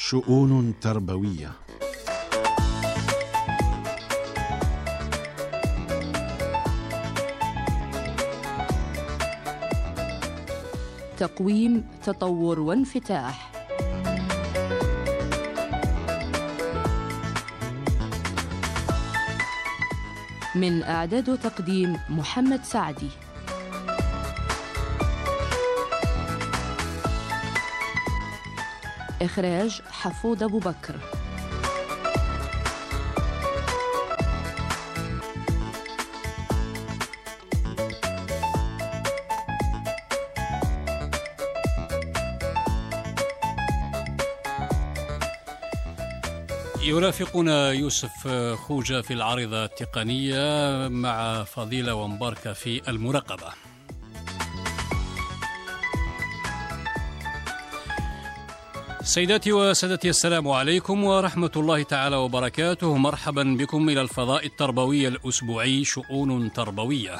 شؤون تربوية. تقويم، تطور وانفتاح. من إعداد وتقديم محمد سعدي. إخراج حفوظ أبو بكر. يرافقنا يوسف خوجة في العارضة التقنية مع فضيلة ومباركة في المراقبة. سيداتي وسادتي، السلام عليكم ورحمة الله تعالى وبركاته. مرحبا بكم إلى الفضاء التربوي الأسبوعي شؤون تربوية.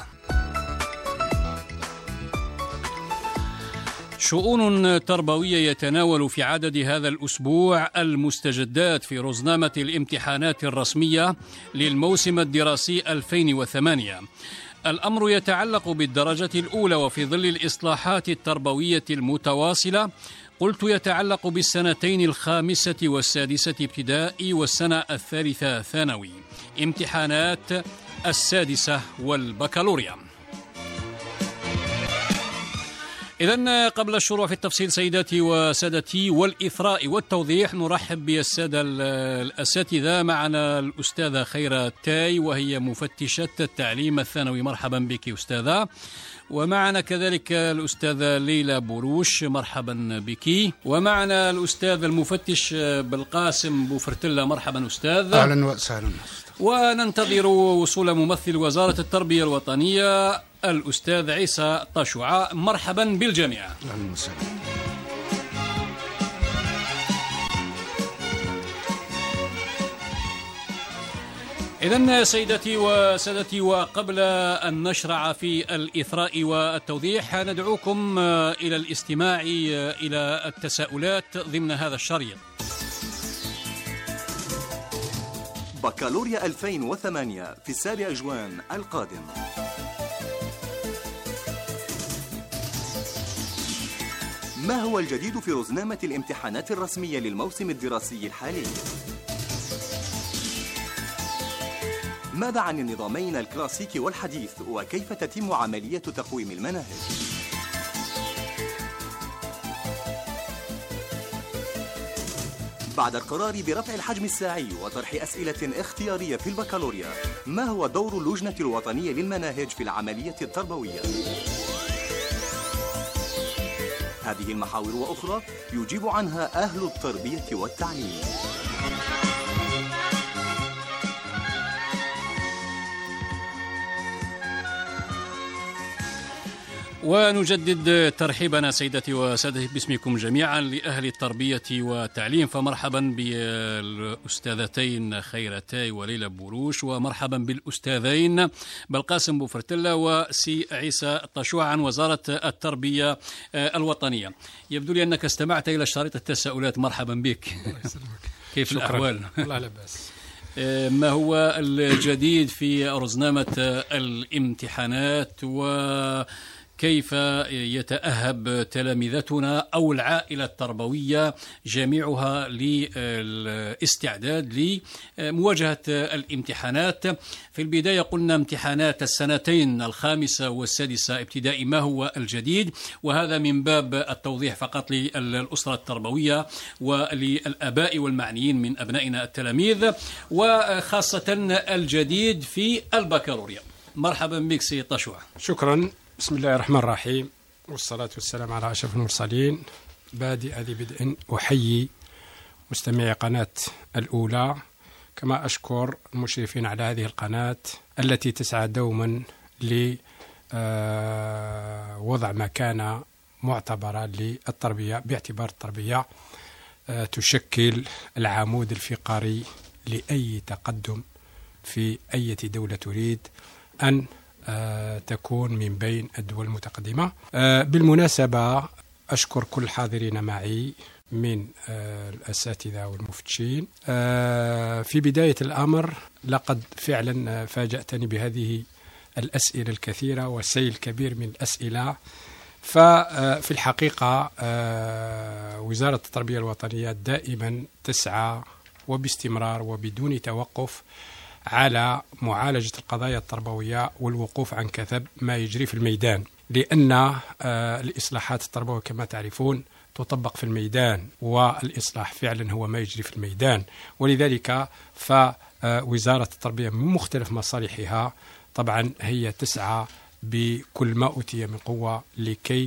شؤون تربوية يتناول في عدد هذا الأسبوع المستجدات في رزنامة الامتحانات الرسمية للموسم الدراسي 2008. الأمر يتعلق بالدرجة الأولى، وفي ظل الإصلاحات التربوية المتواصلة قلت يتعلق بالسنتين الخامسة والسادسة ابتدائي والسنة الثالثة ثانوي، امتحانات السادسة والبكالوريا. إذن قبل الشروع في التفصيل سيداتي وسادتي والإثراء والتوضيح، نرحب بالسادة الأساتذة. معنا الأستاذة خيرة تاي وهي مفتشة التعليم الثانوي. مرحبا بك أستاذة. ومعنا كذلك الأستاذة ليلى بوروش. مرحبا بك. ومعنا الأستاذ المفتش بالقاسم بوفرتلة. مرحبا أستاذ. أهلا وسهلا. وننتظر وصول ممثل وزارة التربية الوطنية الأستاذ عيسى طشوعة. مرحبا بالجميع. أهلا وسهلا. إذن سيدتي وسادتي، وقبل أن نشرع في الإثراء والتوضيح ندعوكم إلى الاستماع إلى التساؤلات ضمن هذا الشريط. بكالوريا 2008 في 7 جوان القادم. ما هو الجديد في رزنامة الامتحانات الرسمية للموسم الدراسي الحالي؟ ماذا عن النظامين الكلاسيكي والحديث، وكيف تتم عملية تقويم المناهج؟ بعد القرار برفع الحجم الساعي وطرح أسئلة اختيارية في البكالوريا، ما هو دور اللجنة الوطنية للمناهج في العملية التربوية؟ هذه المحاور وأخرى يجيب عنها أهل التربية والتعليم. ونجدد ترحيبنا سيدتي وسادتي باسمكم جميعا لأهل التربية والتعليم. فمرحبا بالأستاذتين خيرتاي وليلى بوروش، ومرحبا بالأستاذين بالقاسم بوفرتلة وسي عيسى طشوع عن وزارة التربية الوطنية. يبدو لي أنك استمعت إلى شريط التساؤلات. مرحبا بك. الله يسلمك. كيف شكرا. الأحوال؟ لا لا بأس. ما هو الجديد في رزنامة الامتحانات، وكيف يتأهب تلامذتنا أو العائلة التربوية جميعها للاستعداد لمواجهة الامتحانات؟ في البداية قلنا امتحانات السنتين الخامسة والسادسة ابتدائي. ما هو الجديد؟ وهذا من باب التوضيح فقط للأسرة التربوية وللآباء والمعنيين من أبنائنا التلاميذ، وخاصة الجديد في البكالوريا. مرحبا بك سي طشوع. شكرا. بسم الله الرحمن الرحيم، والصلاة والسلام على أشرف المرسلين. بادئ ذي بدء أحيي مستمعي قناة الأولى، كما أشكر المشرفين على هذه القناة التي تسعى دوما لوضع مكانة معتبرة للتربية، باعتبار التربية تشكل العمود الفقري لأي تقدم في أي دولة تريد أن تكون من بين الدول المتقدمة. بالمناسبة أشكر كل الحاضرين معي من الأساتذة والمفتشين. في بداية الأمر لقد فعلا فاجأتني بهذه الأسئلة الكثيرة وسيل كبير من الأسئلة. ففي الحقيقة وزارة التربية الوطنية دائما تسعى وباستمرار وبدون توقف على معالجة القضايا التربوية والوقوف عن كثب ما يجري في الميدان، لأن الإصلاحات التربوية كما تعرفون تطبق في الميدان، والإصلاح فعلا هو ما يجري في الميدان. ولذلك فوزارة التربية من مختلف مصالحها طبعا هي تسعى بكل ما أوتي من قوة لكي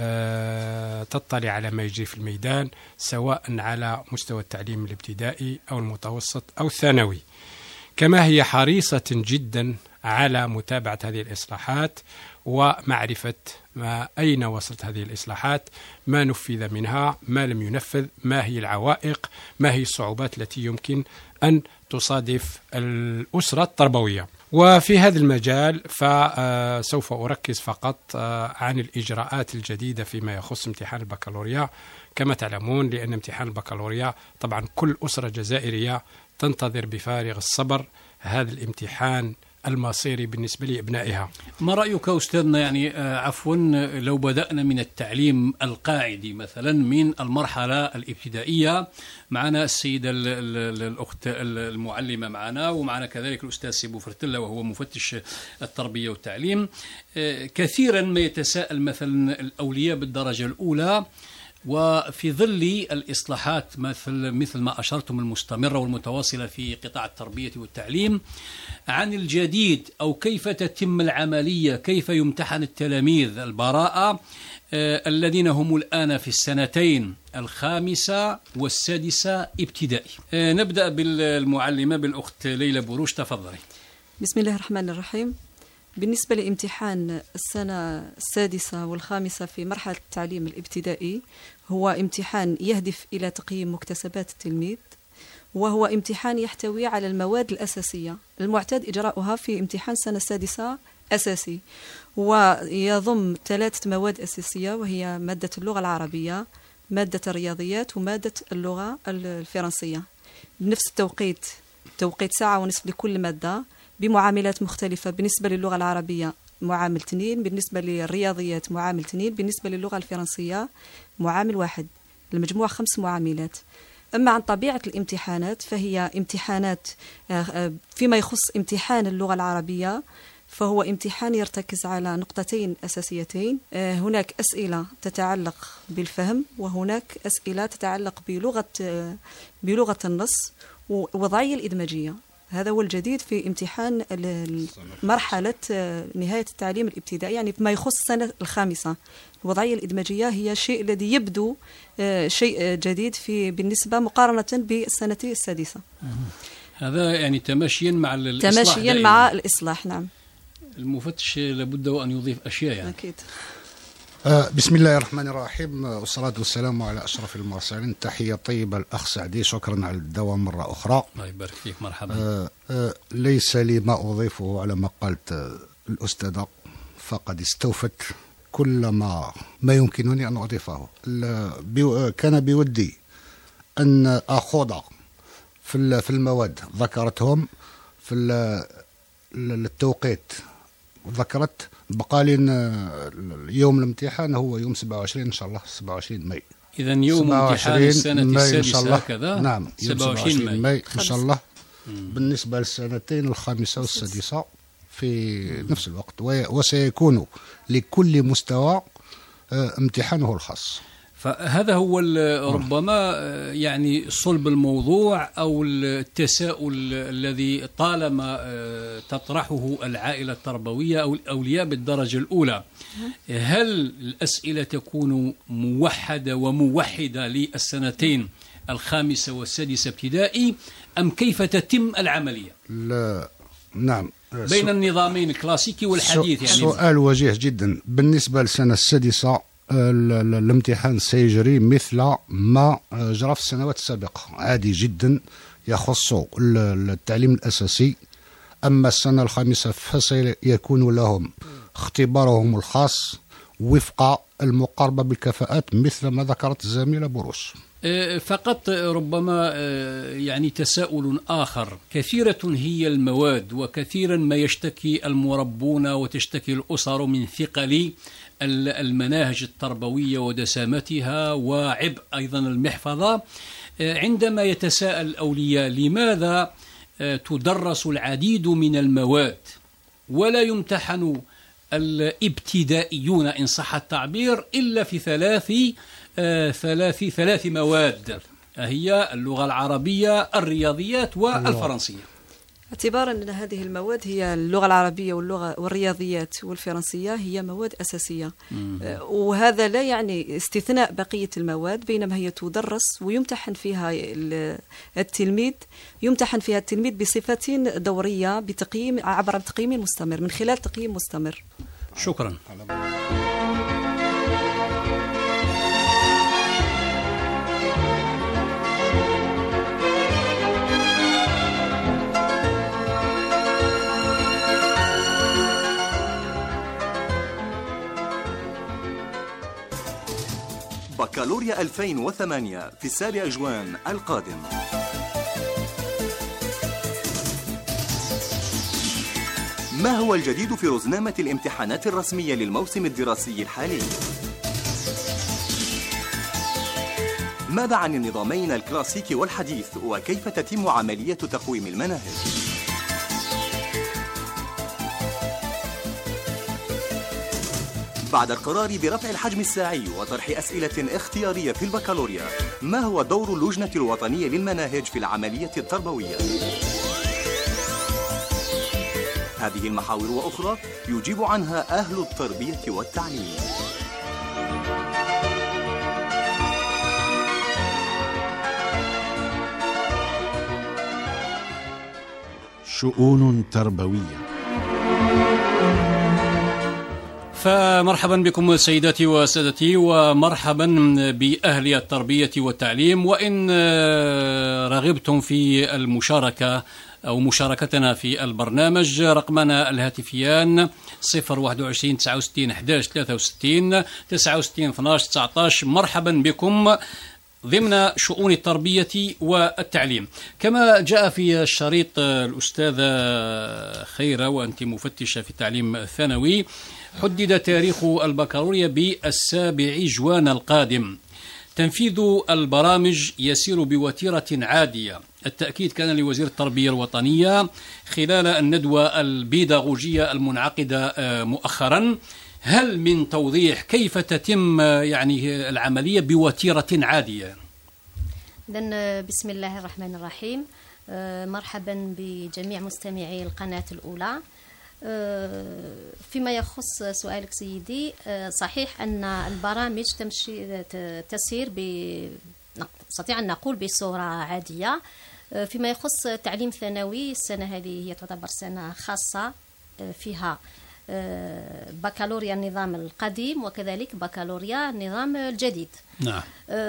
تطلع على ما يجري في الميدان، سواء على مستوى التعليم الابتدائي أو المتوسط أو الثانوي. كما هي حريصة جدا على متابعة هذه الإصلاحات ومعرفة أين وصلت هذه الإصلاحات، ما نفذ منها، ما لم ينفذ، ما هي العوائق، ما هي الصعوبات التي يمكن أن تصادف الأسرة التربوية. وفي هذا المجال فسوف أركز فقط عن الإجراءات الجديدة فيما يخص امتحان البكالوريا. كما تعلمون لأن امتحان البكالوريا طبعا كل أسرة جزائرية تنتظر بفارغ الصبر هذا الامتحان المصيري بالنسبة لأبنائها. ما رأيك أستاذنا، يعني عفوا، لو بدأنا من التعليم القاعدي مثلا من المرحلة الابتدائية، معنا السيدة الأخت المعلمة معنا، ومعنا كذلك الأستاذ سيبو فرتلة وهو مفتش التربية والتعليم. كثيرا ما يتساءل مثلا الأولياء بالدرجة الأولى وفي ظل الإصلاحات مثل ما أشرتم المستمرة والمتواصلة في قطاع التربية والتعليم عن الجديد، أو كيف تتم العملية، كيف يمتحن التلاميذ البراءة الذين هم الآن في السنتين الخامسة والسادسة ابتدائي. نبدأ بالمعلمة بالأخت ليلى بروش، تفضلي. بسم الله الرحمن الرحيم. بالنسبة لامتحان السنة السادسة والخامسة في مرحلة التعليم الابتدائي، هو امتحان يهدف إلى تقييم مكتسبات التلميذ، وهو امتحان يحتوي على المواد الأساسية المعتاد إجراؤها في امتحان السنة السادسة أساسي، ويضم 3 مواد أساسية، وهي مادة اللغة العربية، مادة الرياضيات، ومادة اللغة الفرنسية، بنفس التوقيت، توقيت 1.5 ساعة لكل مادة، بمعاملات مختلفة. بالنسبة للغة العربية معامل 2، بالنسبة للرياضيات معامل 2، بالنسبة للغة الفرنسية معامل 1، المجموع 5 معاملات. أما عن طبيعة الامتحانات فهي امتحانات، فيما يخص امتحان اللغة العربية فهو امتحان يرتكز على نقطتين أساسيتين. هناك أسئلة تتعلق بالفهم، وهناك أسئلة تتعلق بلغة النص ووضعية الإدماجية. هذا هو الجديد في امتحان مرحلة نهاية التعليم الابتدائي، يعني فيما يخص السنة الخامسة. الوضعية الإدماجية هي الشيء الذي يبدو شيء جديد بالنسبة مقارنة بالسنة السادسة. هذا يعني تماشيا مع الإصلاح، تماشيا مع الإصلاح. نعم. المفتش لابد وأن يضيف أشياء يعني. أكيد. بسم الله الرحمن الرحيم، والصلاة والسلام على أشرف المرسلين. تحية طيبة الأخ سعدي، شكرا على الدوام مرة أخرى. الله يبارك فيك، مرحبا. ليس لي ما أضيفه على ما قالت الأستاذة، فقد استوفت كل ما يمكنني أن أضيفه. كان بودي أن أخوض في المواد ذكرتهم في التوقيت، ذكرت بقى لنا يوم الامتحان هو يوم 27 إن شاء الله، 27 ماي. إذا يوم امتحان السنة السادسة هكذا. نعم، 27 ماي إن شاء الله. بالنسبة للسنتين الخامسة والسادسة في نفس الوقت، وسيكون لكل مستوى امتحانه الخاص. فهذا هو ربما يعني صلب الموضوع أو التساؤل الذي طالما تطرحه العائلة التربوية أو الأولياء بالدرجة الأولى. هل الأسئلة تكون موحدة وموحدة للسنتين الخامسة والسادسة ابتدائي، أم كيف تتم العملية؟ لا، نعم، بين النظامين الكلاسيكي والحديث. يعني سؤال وجيه جدا. بالنسبة للسنة السادسة الامتحان سيجري مثل ما جرى في السنوات السابقة، عادي جدا، يخص التعليم الأساسي. أما السنة الخامسة فسيكون لهم اختبارهم الخاص وفق المقاربة بالكفاءات مثل ما ذكرت الزميلة بروش. فقط ربما يعني تساؤل آخر، كثيرة هي المواد وكثيرا ما يشتكي المربون وتشتكي الأسر من ثقل المناهج التربوية ودسامتها وعبء أيضا المحفظة. عندما يتساءل الأولياء لماذا تدرس العديد من المواد ولا يمتحن الابتدائيون إن صح التعبير إلا في ثلاث مواد، هي اللغة العربية، الرياضيات والفرنسية. اعتبارا أن هذه المواد هي اللغة العربية والرياضيات والفرنسية هي مواد أساسية، وهذا لا يعني استثناء بقية المواد، بينما هي تدرس ويمتحن فيها التلميذ بصفة دورية عبر تقييم مستمر، من خلال تقييم مستمر. شكرا. بكالوريا 2008 في 7 جوان القادم. ما هو الجديد في رزنامة الامتحانات الرسمية للموسم الدراسي الحالي؟ ماذا عن النظامين الكلاسيكي والحديث وكيف تتم عملية تقويم المناهج؟ بعد القرار برفع الحجم الساعي وطرح أسئلة اختيارية في البكالوريا، ما هو دور اللجنة الوطنية للمناهج في العملية التربوية؟ هذه المحاور وأخرى يجيب عنها أهل التربية والتعليم. شؤون تربوية. فمرحبا بكم سيداتي وسادتي، ومرحبا بأهل التربية والتعليم. وإن رغبتم في المشاركة أو مشاركتنا في البرنامج، رقمنا الهاتفيان 021 69 11 63 69 12 19. مرحبا بكم ضمن شؤون التربية والتعليم. كما جاء في الشريط الأستاذة خيرة وأنت مفتشة في التعليم الثانوي، حدد تاريخ البكالوريا بالسابع جوان القادم. تنفيذ البرامج يسير بوتيرة عادية. التأكيد كان لوزير التربية الوطنية خلال الندوة البيداغوجية المنعقدة مؤخرا. هل من توضيح كيف تتم يعني العملية بوتيرة عادية؟ إذن بسم الله الرحمن الرحيم. مرحبا بجميع مستمعي القناة الأولى. فيما يخص سؤالك سيدي، صحيح أن البرامج تسير نستطيع أن نقول بصورة عادية. فيما يخص تعليم ثانوي، السنة هذه هي تعتبر سنة خاصة، فيها بكالوريا النظام القديم وكذلك بكالوريا النظام الجديد. نعم.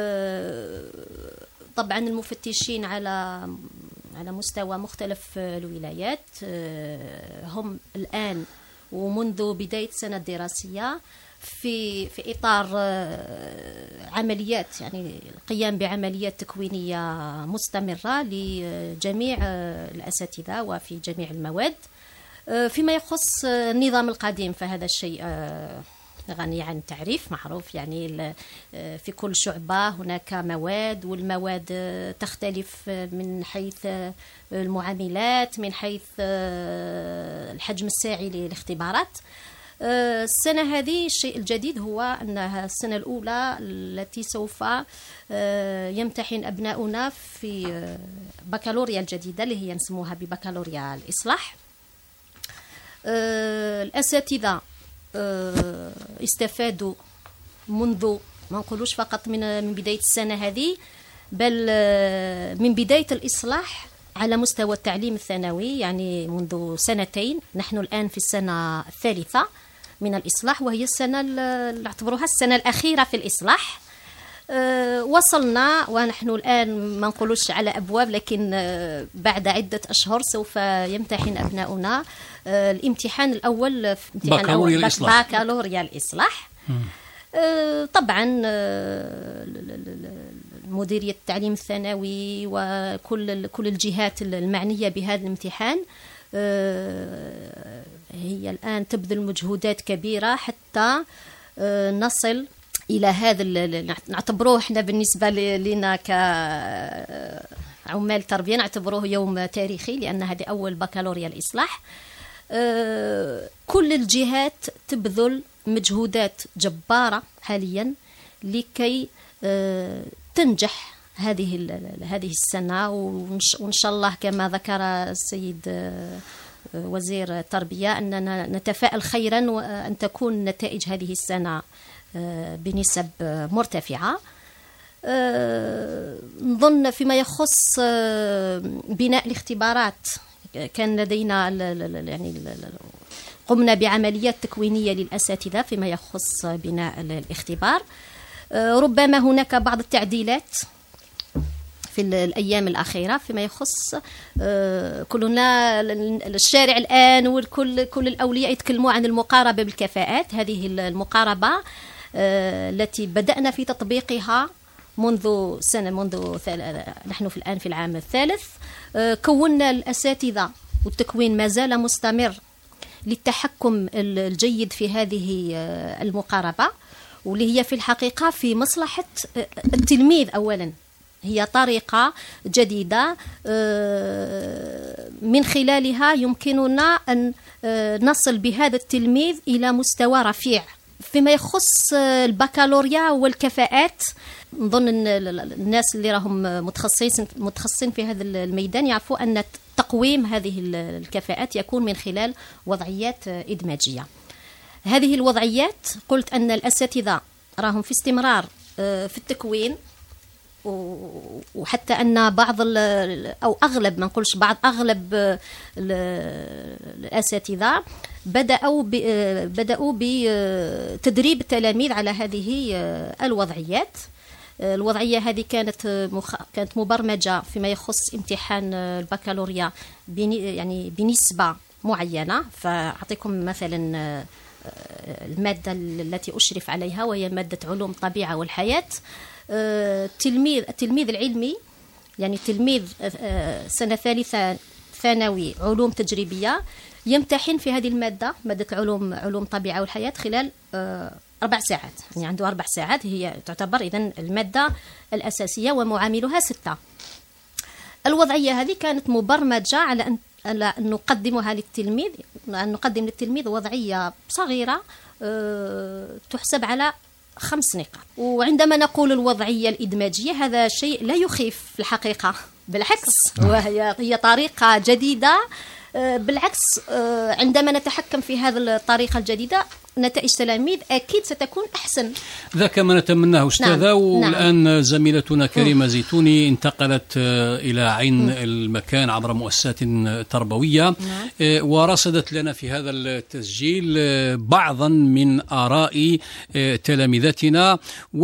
طبعا المفتشين على مستوى مختلف الولايات هم الآن ومنذ بداية السنة الدراسية في إطار عمليات، يعني القيام بعمليات تكوينية مستمرة لجميع الأساتذة وفي جميع المواد. فيما يخص النظام القديم فهذا الشيء غني عن تعريف، معروف، يعني في كل شعبة هناك مواد، والمواد تختلف من حيث المعاملات، من حيث الحجم الساعي للاختبارات. السنة هذه الشيء الجديد هو أنها السنة الأولى التي سوف يمتحن أبناؤنا في بكالوريا الجديدة اللي هي نسموها ببكالوريا الإصلاح. الأساتذة استفادوا منذ، ما نقولوش فقط من بداية السنة هذه، بل من بداية الإصلاح على مستوى التعليم الثانوي، يعني منذ سنتين. نحن الآن في السنة الثالثة من الإصلاح، وهي السنة اللي اعتبروها السنة الأخيرة في الإصلاح. وصلنا ونحن الآن ما نقولوش على أبواب، لكن بعد عدة أشهر سوف يمتحن أبناؤنا الامتحان الأول، بكالوريا الإصلاح. طبعا مديرية التعليم الثانوي وكل الجهات المعنية بهذا الامتحان هي الآن تبذل مجهودات كبيرة حتى نصل إلى هذا نعتبروه احنا بالنسبة لنا كعمال تربية نعتبروه يوم تاريخي، لأن هذه أول بكالوريا الإصلاح. كل الجهات تبذل مجهودات جبارة حاليا لكي تنجح هذه السنة، وإن شاء الله كما ذكر السيد وزير التربية أننا نتفائل خيرا وأن تكون نتائج هذه السنة بنسب مرتفعة. نظن فيما يخص بناء الاختبارات كان لدينا يعني قمنا بعمليات تكوينية للأساتذة فيما يخص بناء الاختبار. ربما هناك بعض التعديلات في الأيام الأخيرة فيما يخص كلنا الشارع الآن وكل الأولياء يتكلموا عن المقاربة بالكفاءات. هذه المقاربة التي بدأنا في تطبيقها منذ نحن الآن في العام الثالث. كونا الأساتذة والتكوين ما زال مستمر للتحكم الجيد في هذه المقاربة، واللي هي في الحقيقة في مصلحة التلميذ أولا. هي طريقة جديدة من خلالها يمكننا أن نصل بهذا التلميذ إلى مستوى رفيع. فيما يخص البكالوريا والكفاءات نظن أن الناس اللي راهم متخصصين في هذا الميدان يعرفوا أن تقويم هذه الكفاءات يكون من خلال وضعيات إدماجية. هذه الوضعيات قلت أن الأساتذة راهم في استمرار في التكوين، وحتى أن بعض أو أغلب ما نقولش بعض أغلب الأساتذة بدأوا بتدريب التلاميذ على هذه الوضعيات. الوضعية هذه كانت مبرمجة فيما يخص امتحان البكالوريا يعني بنسبة معينة. فأعطيكم مثلا المادة التي أشرف عليها وهي مادة علوم الطبيعة والحياة. التلميذ العلمي يعني تلميذ سنة ثالثة ثانوي علوم تجريبية يمتحن في هذه مادة علوم الطبيعة والحياة خلال 4 ساعات، يعني عنده 4 ساعات. هي تعتبر إذن المادة الأساسية ومعاملها 6. الوضعية هذه كانت مبرمجة على أن نقدمها للتلميذ، أن نقدم للتلميذ وضعية صغيرة تحسب على 5 نقاط. وعندما نقول الوضعية الإدماجية هذا شيء لا يخيف في الحقيقة، بالعكس هي طريقة جديدة. بالعكس عندما نتحكم في هذه الطريقة الجديدة نتائج تلاميذ أكيد ستكون أحسن. ذاك ما نتمناه أستاذة. والآن زميلتنا كريمة زيتوني انتقلت إلى عين المكان عبر مؤسسات تربوية ورصدت لنا في هذا التسجيل بعضا من آراء تلامذتنا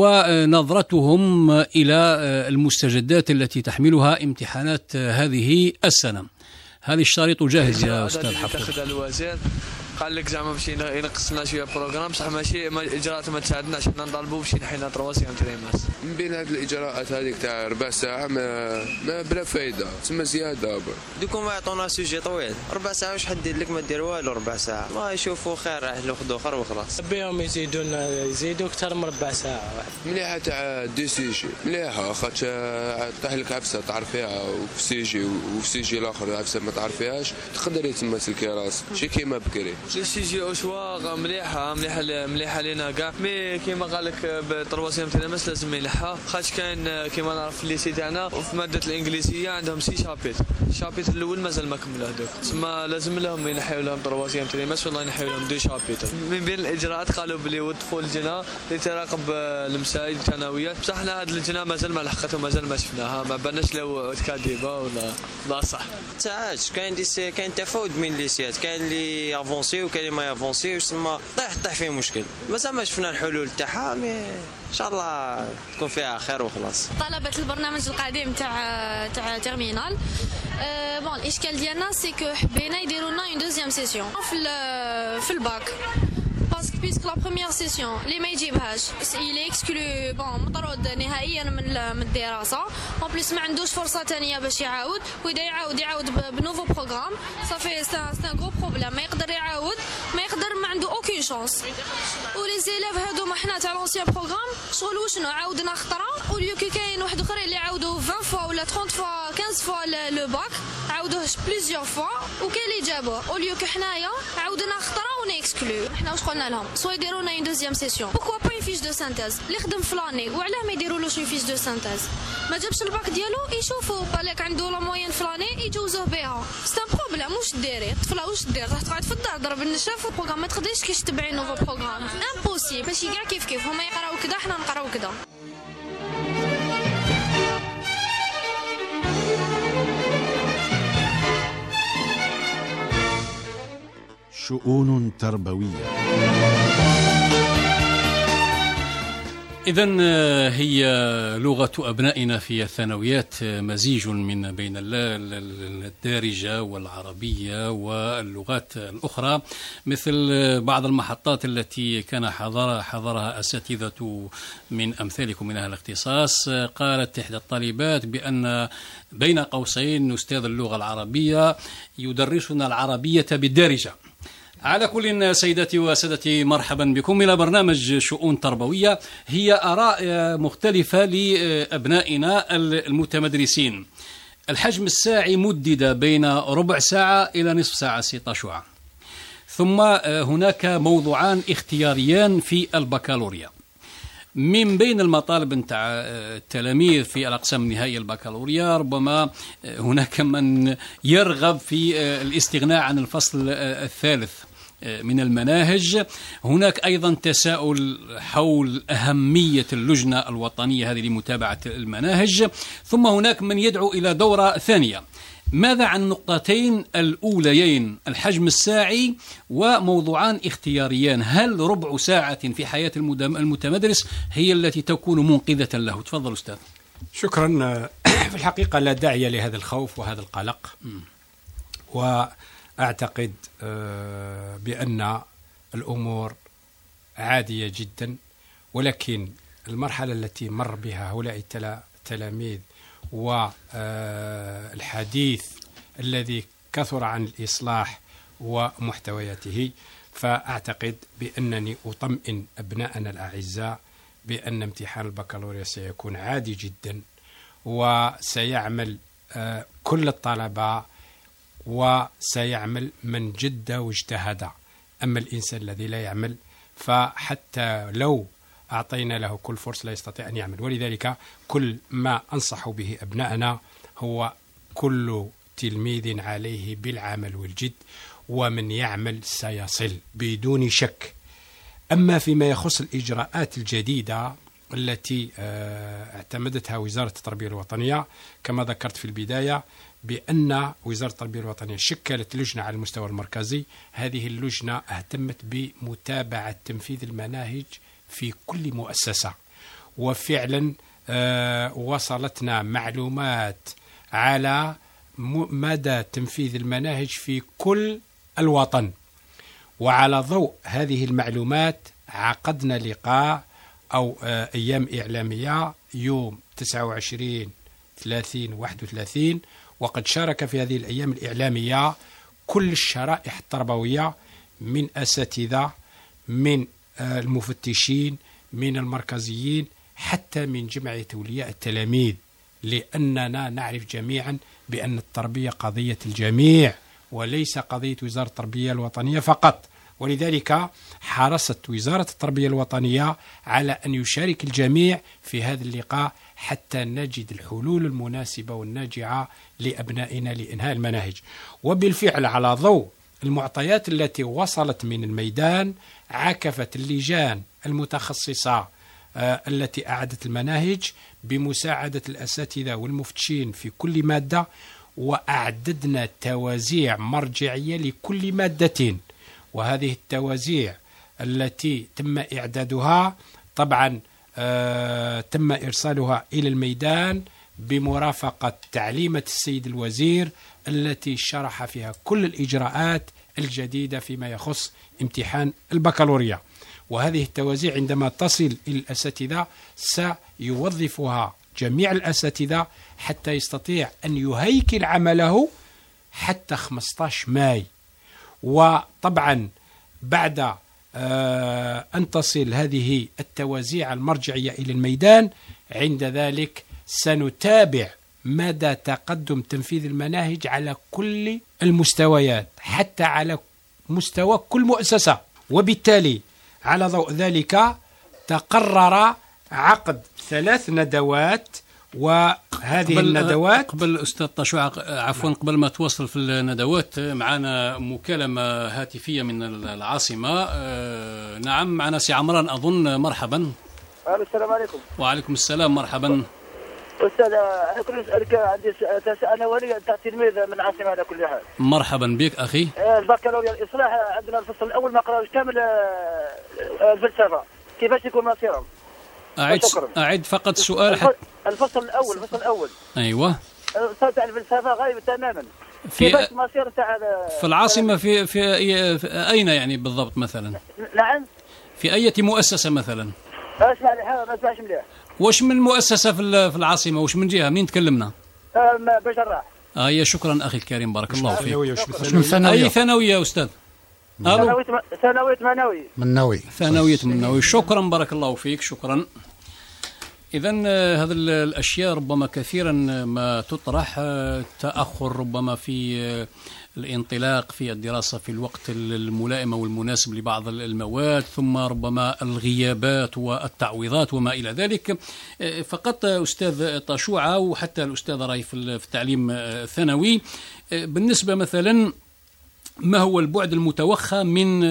ونظرتهم إلى المستجدات التي تحملها امتحانات هذه السنة. هذه الشريط جاهز يا أستاذ حفظ. قال لك زعما باش ينقص لنا شويه بروغرام، بصح ماشي اجراءات ما تساعدناش، حنا نطالبوا باش نحينا 3 تريماس. من بين هذه الاجراءات هذيك تاع 4 ساعة ما بلا فايده، تسمى زياده. دوكو ما يعطونا سوجي طويل 4 ساعة واش حد يدير لك ما دير والو 4 ساعة، ما يشوفوا خير راح ناخذ اخر وخلاص. بيهم يزيدوا اكثر من 4 ساعة واحد. مليحه تاع دي سي جي مليحه، خاطر طيح لك عفسه تعرفيها وفي سي جي وفي سي جي الاخر عفسه ما تعرفيهاش تقدري تما تسلكي راسك شي كيما بكري. سي جي أشواق مليحة لنا كاع، مي كيما قال لك بالترواسيام تلامس لازم يلحها، خاطش كاين كيما نعرف في الليسي تاعنا وفي مادة الإنجليزية عندهم 6 شابيتر. الشابيتر الأول مازال ما كملوا هذوك، تسمى لازم لهم ينحيوا لهم ترواسيام تلامس والله ينحيوا لهم 2 شابيتر. من بين الإجراءات قالوا بلي وظفوا لجنة لتراقب المسائل الثانويات، بصح حنا هذه اللجنة مازال ما لحقت ومازال ما شفناها، ما بالناش لو كاذبة ولا صح. ساعات كاين تفاوت بين الليسيات، كاين اللي افونسي وكاين ما يافونسي، وسما طيح فيه مشكل. مازال ما شفنا الحلول تاعها، مي ان شاء الله تكون فيها خير وخلاص. طلبة البرنامج القديم تاع تيرمينال بون الاشكال ديالنا سي كو حبينا يديروا لنا اون دوزيام سيسيون في الباك، باسكو بيسك لا بروميير سيسيون اللي ما يجيبهاش إلي إكسكلو بون مطرود نهائيا من الدراسة. أون بليس ما عندوش فرصة ثانية باش يعاود، وإذا يعاود بنوفو بروغرام صافي سي ان غرو بروبليم. ما يقدر يعاود، ما عنده اوكين شانس. ولي زيلاف هادو حنا تاع لونسيان بروغرام شغل وشنو عاودنا خطره وليو كي كاين واحد اخرين اللي عاودوا 20 فوا ولا 30 فوا 15 فوا لو باك، عاودوه بليزيور فوا وكاين اللي جابوه وليو كي حنايا عاودنا خطره ونيكسكلو. حنا واش قلنا لهم؟ سوا يديروا لنا اون دوزيام سيسيون. بوكوا با اون فيش دو سانتيز اللي خدم فلاني وعلاه ما يديرولوش اون فيش دو سانتيز؟ ما جابش الباك ديالو يشوفوا بالك عنده لا موين فلاني يجوزوه بها. سي ان بروبليم. واش ديري الطفله؟ واش دير؟ راح تقعد في الدار ضرب النشاف والبروغرام ما تقدريش كيش تبعي نوفو بروغرام. امبوسيبل. ماشي كاع كيف هما يقراو كذا حنا نقراو كذا. شؤون تربوية. إذن هي لغة أبنائنا في الثانويات مزيج من بين الدارجة والعربية واللغات الأخرى، مثل بعض المحطات التي كان حضرها أساتذة من أمثالكم من أهل الاختصاص. قالت إحدى الطالبات بأن بين قوسين أستاذ اللغة العربية يدرسنا العربية بالدارجة. على كل سيداتي وسادتي، مرحبا بكم إلى برنامج شؤون تربوية. هي آراء مختلفة لأبنائنا المتمدرسين. الحجم الساعي مدد بين ربع ساعة إلى نصف ساعة 16. ثم هناك موضوعان اختياريان في البكالوريا. من بين المطالب نتاع التلاميذ في الأقسام النهائية البكالوريا ربما هناك من يرغب في الاستغناء عن الفصل الثالث من المناهج. هناك أيضا تساؤل حول أهمية اللجنة الوطنية هذه لمتابعة المناهج. ثم هناك من يدعو إلى دورة ثانية. ماذا عن النقطتين الأوليين، الحجم الساعي وموضوعان اختياريان؟ هل ربع ساعة في حياة المتمدرس هي التي تكون منقذة له؟ تفضل أستاذ. شكرا. في الحقيقة لا داعي لهذا الخوف وهذا القلق، وأعتقد بأن الأمور عادية جدا، ولكن المرحلة التي مر بها هؤلاء التلاميذ والحديث الذي كثر عن الإصلاح ومحتوياته، فأعتقد بأنني أطمئن أبناءنا الأعزاء بأن امتحان البكالوريا سيكون عادي جدا، وسيعمل كل الطلبة وسيعمل من جد واجتهد. أما الإنسان الذي لا يعمل فحتى لو أعطينا له كل فرصة لا يستطيع أن يعمل. ولذلك كل ما أنصح به أبنائنا هو كل تلميذ عليه بالعمل والجد، ومن يعمل سيصل بدون شك. أما فيما يخص الإجراءات الجديدة التي اعتمدتها وزارة التربية الوطنية، كما ذكرت في البداية بأن وزارة التربية الوطنية شكلت لجنة على المستوى المركزي. هذه اللجنة اهتمت بمتابعة تنفيذ المناهج في كل مؤسسة، وفعلا وصلتنا معلومات على مدى تنفيذ المناهج في كل الوطن. وعلى ضوء هذه المعلومات عقدنا لقاء أو أيام إعلامية يوم 29 30 31، وقد شارك في هذه الأيام الإعلامية كل الشرائح التربوية، من أساتذة، من المفتشين، من المركزيين، حتى من جمعية أولياء التلاميذ، لأننا نعرف جميعا بأن التربية قضية الجميع وليس قضية وزارة التربية الوطنية فقط. ولذلك حرصت وزارة التربية الوطنية على أن يشارك الجميع في هذا اللقاء حتى نجد الحلول المناسبة والناجعة لأبنائنا لإنهاء المناهج. وبالفعل على ضوء المعطيات التي وصلت من الميدان عكفت اللجان المتخصصة التي أعدت المناهج بمساعدة الأساتذة والمفتشين في كل مادة، وأعددنا توازيع مرجعية لكل مادة. وهذه التوازيع التي تم إعدادها طبعا تم إرسالها إلى الميدان بمرافقة تعليمة السيد الوزير التي شرح فيها كل الإجراءات الجديدة فيما يخص امتحان البكالوريا. وهذه التوازيع عندما تصل إلى الأساتذة سيوظفها جميع الأساتذة حتى يستطيع أن يهيكل عمله حتى 15 ماي. وطبعا بعد أن تصل هذه التوازيع المرجعية إلى الميدان، عند ذلك سنتابع مدى تقدم تنفيذ المناهج على كل المستويات حتى على مستوى كل مؤسسة. وبالتالي على ضوء ذلك تقرر عقد 3 ندوات، وهذه الندوات قبل أستاذ طشوع عفوا قبل ما توصل في الندوات معنا مكالمة هاتفية من العاصمة. نعم معنا سي عمران أظن. مرحبا. السلام عليكم. وعليكم السلام. مرحبا أستاذ أنا كنت أسألك، عندي أنا ولي تلميذ من العاصمة على كل حال. مرحبا بك أخي. البكالوريا الإصلاح عندنا الفصل الأول ما قراوش كامل الفلسفة، كيفاش يكون مصيرهم؟ أعد فقط السؤال. الفصل الأول أيوة تاع الفلسفة غايب تماما. كيفاش المصير تاع في العاصمة في أين يعني بالضبط مثلا؟ نعم في أي مؤسسة مثلا؟ اسمع لي ما اسمعش مليح. واش من مؤسسة في العاصمة؟ واش من جهة؟ منين تكلمنا؟ بجراح. يا شكرا أخي الكريم بارك الله فيك. أي ثانوية أستاذ؟ ثانوية منوي. شكرا بارك الله فيك. شكرا. إذا هذه الأشياء ربما كثيرا ما تطرح، تأخر ربما في الانطلاق في الدراسة في الوقت الملائم والمناسب لبعض المواد، ثم ربما الغيابات والتعويضات وما إلى ذلك. فقط أستاذ طشوعة وحتى الأستاذ راي في التعليم الثانوي، بالنسبة مثلا ما هو البعد المتوخى من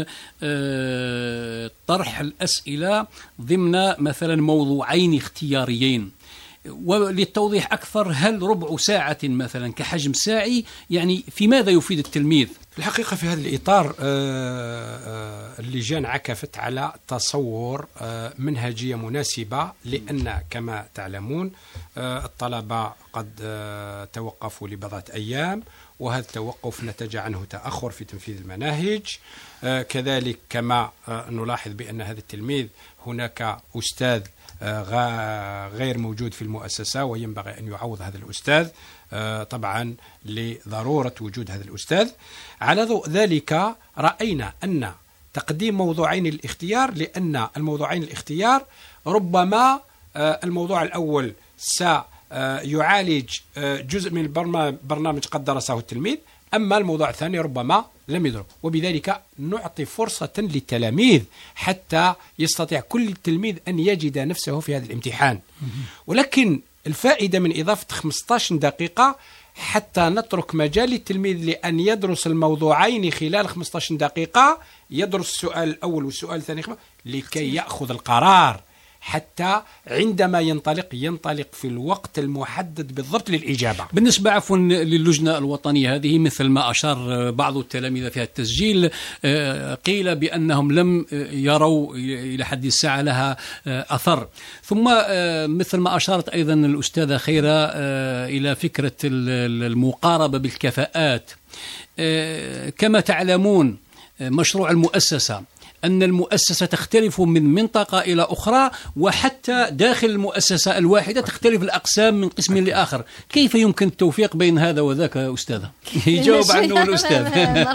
طرح الأسئلة ضمن مثلا موضوعين اختياريين؟ وللتوضيح أكثر، هل ربع ساعة مثلا كحجم ساعي يعني في ماذا يفيد التلميذ؟ في الحقيقة في هذا الإطار اللجان عكفت على تصور منهجية مناسبة، لأن كما تعلمون الطلبة قد توقفوا لبضعة أيام، وهذا التوقف نتج عنه تأخر في تنفيذ المناهج. كذلك كما نلاحظ بأن هذا التلميذ هناك أستاذ غير موجود في المؤسسة وينبغي أن يعوض هذا الأستاذ طبعا لضرورة وجود هذا الأستاذ. على ضوء ذلك رأينا أن تقديم موضوعين الاختيار، لأن الموضوعين الاختيار ربما الموضوع الأول سيعالج جزء من البرنامج قد درسه التلميذ، أما الموضوع الثاني ربما لم يدرك، وبذلك نعطي فرصة للتلاميذ حتى يستطيع كل تلميذ أن يجد نفسه في هذا الامتحان. ولكن الفائدة من إضافة 15 دقيقة حتى نترك مجال للتلميذ لأن يدرس الموضوعين خلال 15 دقيقة، يدرس السؤال الأول والسؤال الثاني لكي يأخذ القرار، حتى عندما ينطلق في الوقت المحدد بالضبط للإجابة. بالنسبة عفوا للجنة الوطنية هذه، مثل ما أشار بعض التلاميذ في التسجيل، قيل بأنهم لم يروا إلى حد الساعة لها أثر. ثم مثل ما أشارت أيضا الأستاذة خيرة إلى فكرة المقاربة بالكفاءات. كما تعلمون مشروع المؤسسة أن المؤسسة تختلف من منطقة إلى أخرى، وحتى داخل المؤسسة الواحدة تختلف الأقسام من قسم لآخر. كيف يمكن التوفيق بين هذا وذاك أستاذة؟ يجاوب عنه الأستاذ.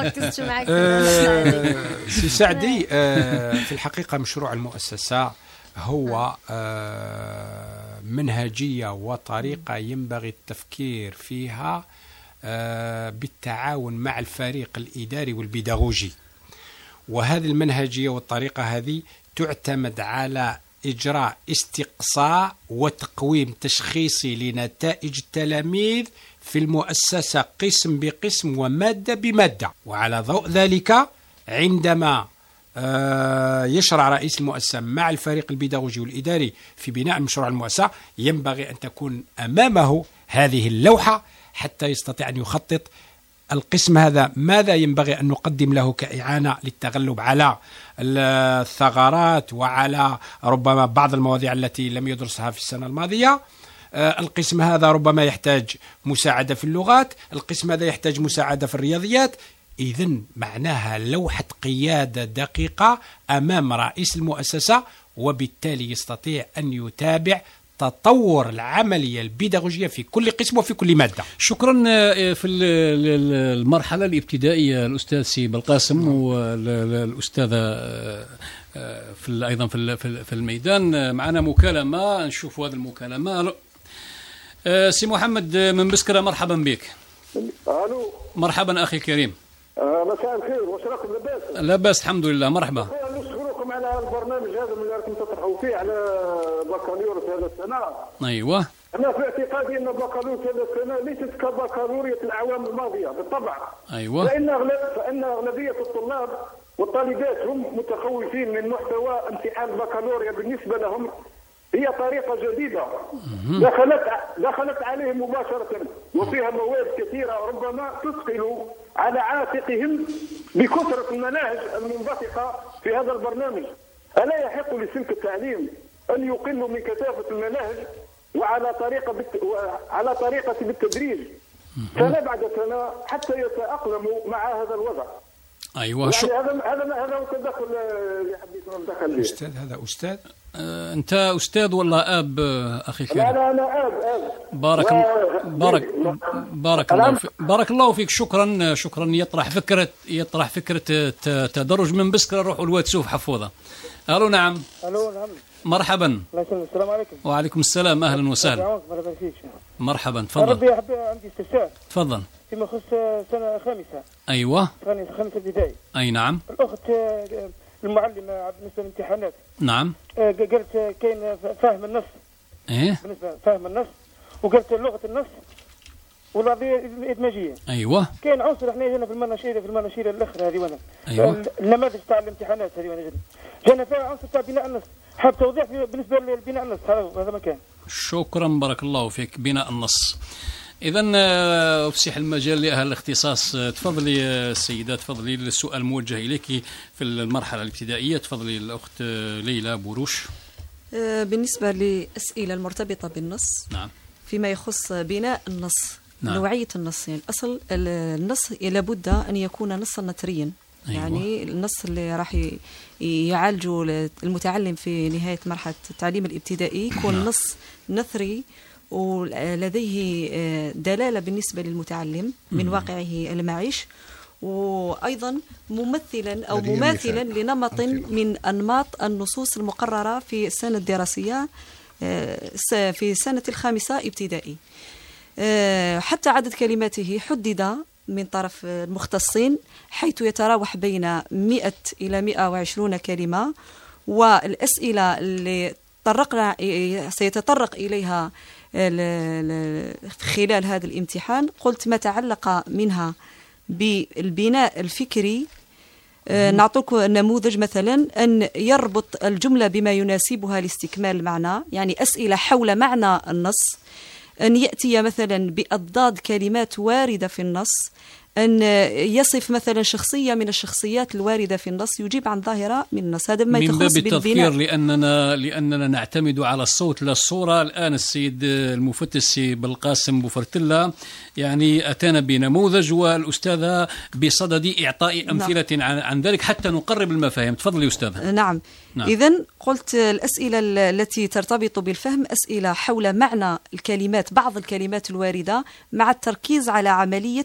سي سعدي، في الحقيقة مشروع المؤسسة هو منهجية وطريقة ينبغي التفكير فيها بالتعاون مع الفريق الإداري والبيداغوجي. وهذه المنهجية والطريقة هذه تعتمد على إجراء استقصاء وتقويم تشخيصي لنتائج التلاميذ في المؤسسة قسم بقسم ومادة بمادة. وعلى ضوء ذلك عندما يشرع رئيس المؤسسة مع الفريق البيداغوجي والإداري في بناء مشروع المؤسسة، ينبغي أن تكون أمامه هذه اللوحة حتى يستطيع أن يخطط القسم هذا ماذا ينبغي أن نقدم له كإعانة للتغلب على الثغرات وعلى ربما بعض المواضيع التي لم يدرسها في السنة الماضية. القسم هذا ربما يحتاج مساعدة في اللغات، القسم هذا يحتاج مساعدة في الرياضيات، إذن معناها لوحة قيادة دقيقة أمام رئيس المؤسسة، وبالتالي يستطيع أن يتابع تطور العملية البيداغوجية في كل قسم وفي كل مادة. شكرا. في المرحلة الابتدائية الأستاذ سي بالقاسم والأستاذة أيضا في الميدان. معنا مكالمة، نشوف هذه المكالمة. سي محمد من بسكرة، مرحبا بك. الو، مرحبا أخي الكريم. مساء الخير، واش راكم لاباس؟ لاباس الحمد لله، مرحبا. نشكركم على البرنامج هذا اللي راكم تطرحوا فيه على بكالوريوس هذا السنة. أيوه. أنا في اعتقادي أن بكالوريوس هذا السنة ليست كبكالوريا الأعوام الماضية بالطبع. أيوه. فإن أغلبية الطلاب والطالبات هم متخوفين من محتوى امتحان البكالوريا. بالنسبة لهم هي طريقة جديدة دخلت عليهم مباشرة، وفيها مواد كثيرة ربما تثقل على عاتقهم بكثرة المناهج المنبثقة في هذا البرنامج. ألا يحق لسلك التعليم أن يقلوا من كثافة المناهج على طريقة بالتدريج سنة بعد سنة حتى يتأقلموا مع هذا الوضع؟ أيوة. يعني هذا هو التدخل اللي حبيت ندخل به. أستاذ، هذا أستاذ. أنت أستاذ ولا أب أخي الكريم؟ لا أنا أب. بارك الله فيك. شكرا. يطرح فكرة تدرج من بسكرة نروح الواتسوف حفوظة. ألو نعم. ألو نعم. مرحبا. السلام عليكم. وعليكم السلام، أهلا وسهلا. مرحبا. تفضل. ربي عندي استفسار. تفضل. فيما يخص سنة خامسة. أيوة. خامسة ابتدائي. أي نعم. الأخت المعلمة بالنسبة للامتحانات. نعم. قالت كاين فهم النص. إيه. بالنسبة فهم النص، وقالت لغة النص والقضية الإدماجية. أيوة. كاين عنصر احنا هنا في المناشير الأخرى هذه وانا. أيوة. النماذج تاع الامتحانات هذه وانا جانا فيها عنصر تاع بناء النص. حاب توضيح بالنسبة لبناء النص هذا مكان. شكرا، بارك الله فيك. بناء النص. إذا أفسح المجال لأهل الاختصاص. تفضلي السيدة، تفضلي. السؤال موجه إليك في المرحلة الابتدائية. تفضلي الأخت ليلى بوروش. بالنسبة للأسئلة المرتبطة بالنص، نعم، فيما يخص بناء النص، نعم، نوعية النص، يعني أصل النص لابد أن يكون نصا نثريا. أيوة. يعني النص اللي راح يعالجه المتعلم في نهاية مرحلة التعليم الابتدائي يكون نعم. نص نثري ولديه دلالة بالنسبة للمتعلم من واقعه المعيش، وأيضا ممثلا أو مماثلا لنمط من أنماط النصوص المقررة في السنة الدراسية في سنة الخامسة ابتدائي. حتى عدد كلماته حدد من طرف المختصين حيث يتراوح بين 100 إلى 120 كلمة، والأسئلة اللي سيتطرق إليها خلال هذا الامتحان قلت ما تعلق منها بالبناء الفكري. نعطيك نموذج مثلا أن يربط الجملة بما يناسبها لاستكمال المعنى، يعني أسئلة حول معنى النص، أن يأتي مثلا بأضداد كلمات واردة في النص، أن يصف مثلا شخصية من الشخصيات الواردة في النص، يجيب عن ظاهرة من النص. هذا ما من باب التذكير، بالبناء. لأننا نعتمد على الصوت لا الصورة. الآن السيد المفتش بالقاسم بوفرتلا يعني أتانا بنموذج، والأستاذة بصدد إعطاء أمثلة عن ذلك حتى نقرب المفاهيم. تفضلي أستاذة. نعم. إذن قلت الأسئلة التي ترتبط بالفهم أسئلة حول معنى الكلمات، بعض الكلمات الواردة، مع التركيز على عملية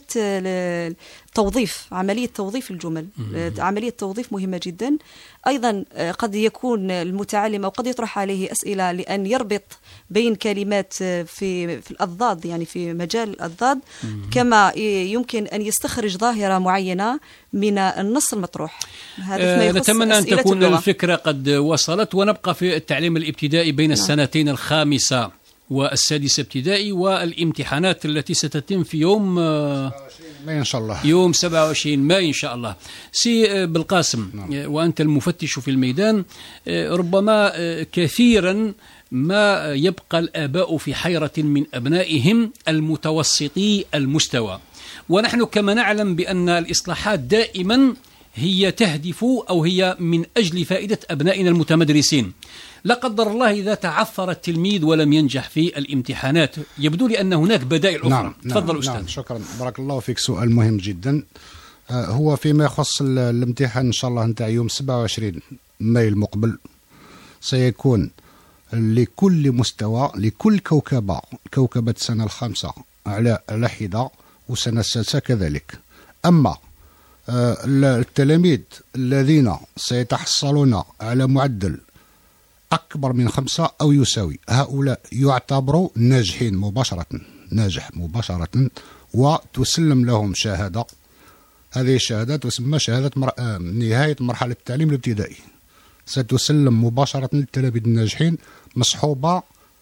توظيف الجمل. عملية توظيف مهمة جدا. أيضا قد يكون المتعلم أو قد يطرح عليه أسئلة لأن يربط بين كلمات في الأضداد، يعني في مجال الأضداد، كما يمكن أن يستخرج ظاهرة معينة من النص المطروح. نتمنى أن تكون الفكرة قد وصلت، ونبقى في التعليم الابتدائي بين السنتين الخامسة والسادسة ابتدائي، والامتحانات التي ستتم في يوم ماي إن شاء الله، يوم 27 ماي إن شاء الله. سي بالقاسم، وأنت المفتش في الميدان، ربما كثيرا ما يبقى الآباء في حيرة من أبنائهم المتوسطي المستوى، ونحن كما نعلم بأن الإصلاحات دائما هي تهدف أو هي من أجل فائدة أبنائنا المتمدرسين. لا قدر الله إذا تعثر التلميذ ولم ينجح في الامتحانات، يبدو لي أن هناك بدائل أخرى. نعم. تفضل أستاذ. نعم. شكرا، بارك الله فيك. سؤال مهم جدا. هو فيما يخص الامتحان إن شاء الله نتاع يوم 27 ماي المقبل، سيكون لكل مستوى، لكل كوكبة سنة الخامسة على حدة، وسنة السادسة كذلك. أما التلاميذ الذين سيتحصلون على معدل أكبر من 5 أو يساوي، هؤلاء يعتبروا ناجحين مباشرة، ناجح مباشرة، وتسلم لهم شهادة. هذه الشهادة تسمى شهادة نهاية مرحلة التعليم الابتدائي، ستسلم مباشرة للتلاميذ الناجحين، مصحوبة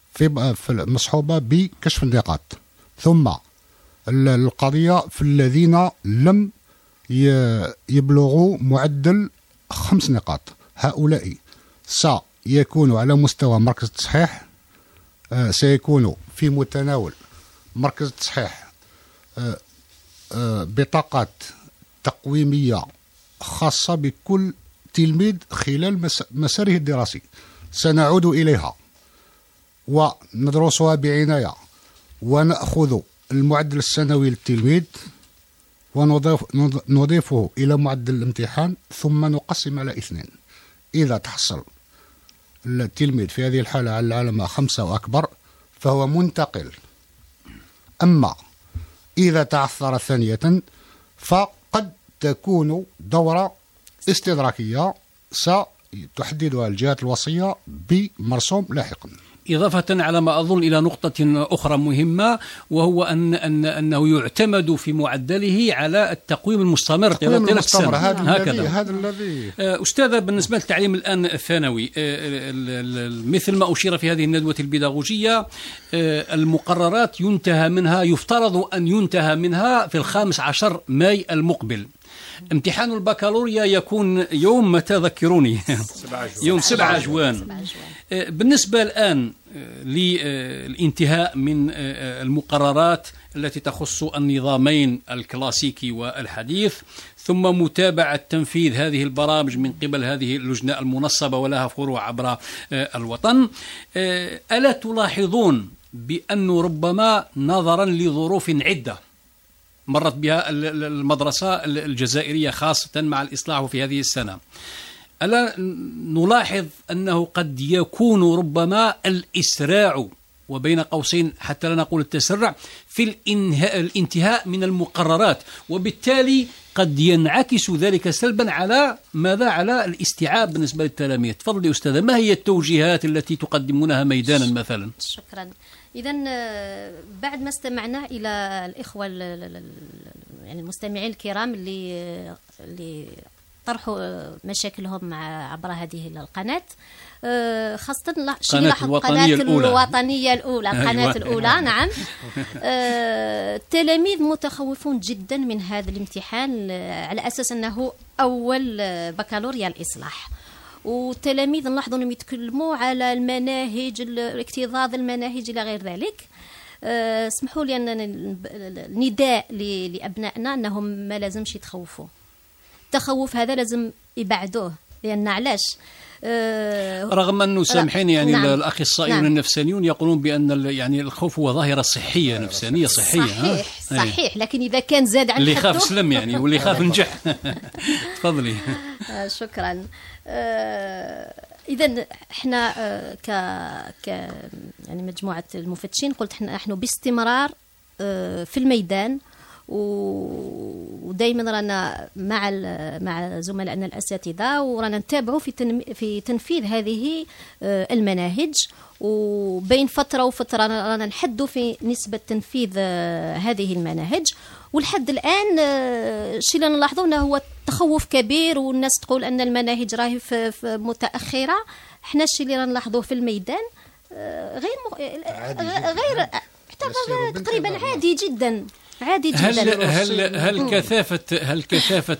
بكشف النقاط. ثم القضية في الذين لم يبلغوا معدل 5 نقاط، هؤلاء سيكونوا على مستوى مركز التصحيح، سيكونوا في متناول مركز التصحيح بطاقات تقويمية خاصة بكل تلميذ خلال مساره الدراسي، سنعود إليها وندرسها بعناية، ونأخذ المعدل السنوي للتلميذ ونضيفه إلى معدل الامتحان، ثم نقسم على 2. إذا تحصل التلميذ في هذه الحالة على العلامة 5 وأكبر فهو منتقل. أما إذا تعثر ثانية فقد تكون دورة استدراكية ستحددها الجهات الوصية بمرسوم لاحقا. إضافة على ما أظن إلى نقطة أخرى مهمة، وهو أنه يعتمد في معدله على التقويم المستمر طيلة السنة. هذا الذي أستاذة، بالنسبة للتعليم الآن الثانوي، مثل ما أشير في هذه الندوة البيداغوجية، المقررات يفترض أن ينتهى منها في 15 ماي المقبل. امتحان البكالوريا يكون يوم متى ذكروني؟ يوم 7 جوان. بالنسبة الآن للانتهاء من المقررات التي تخص النظامين الكلاسيكي والحديث، ثم متابعة تنفيذ هذه البرامج من قبل هذه اللجنة المنصبة ولها فروع عبر الوطن، ألا تلاحظون بأنه ربما نظرا لظروف عدة مرت بها المدرسة الجزائرية خاصة مع الإصلاح في هذه السنة، ألا نلاحظ أنه قد يكون ربما الإسراع، وبين قوسين حتى لا نقول التسرع، في الانتهاء من المقررات، وبالتالي قد ينعكس ذلك سلبا على ماذا؟ على الاستيعاب بالنسبة للتلاميذ. تفضلي أستاذة، ما هي التوجيهات التي تقدمونها ميدانا مثلا؟ شكرا. إذن بعد ما استمعنا إلى الإخوة يعني المستمعين الكرام اللي طرحوا مشاكلهم عبر هذه القناة، خاصة القناة الوطنية الأولى القناة الأولى. نعم. التلاميذ متخوفون جدا من هذا الامتحان على أساس أنه أول بكالوريا الإصلاح، والتلاميذ نلاحظوا أنهم يتكلموا على المناهج، الاكتظاظ المناهج إلى غير ذلك. اسمحوا لي أن النداء لأبنائنا أنهم ما لازمش يتخوفوا. التخوف هذا لازم يبعدوه، لأن علاش؟ رغم أنه سامحين يعني نعم. الأخصائيون النفسانيون يقولون بأن يعني الخوف هو ظاهرة صحية نفسانية صحية. صحيح. لكن إذا كان زاد عن اللي يخاف سلم يعني، واللي يخاف نجح. تفضلي. شكرا. إذا احنا يعني مجموعة المفتشين قلت نحن باستمرار في الميدان، ودائما رانا مع زملائنا الأساتذة، ورانا نتابعوا في تنفيذ هذه المناهج، وبين فترة وفترة رانا نحدوا في نسبة تنفيذ هذه المناهج. ولحد الآن الشيء اللي نلاحظه أنه هو تخوف كبير، والناس تقول أن المناهج راهي في متأخرة. احنا الشيء اللي رانا في الميدان غير تقريبا عادي جدا. هل كثافة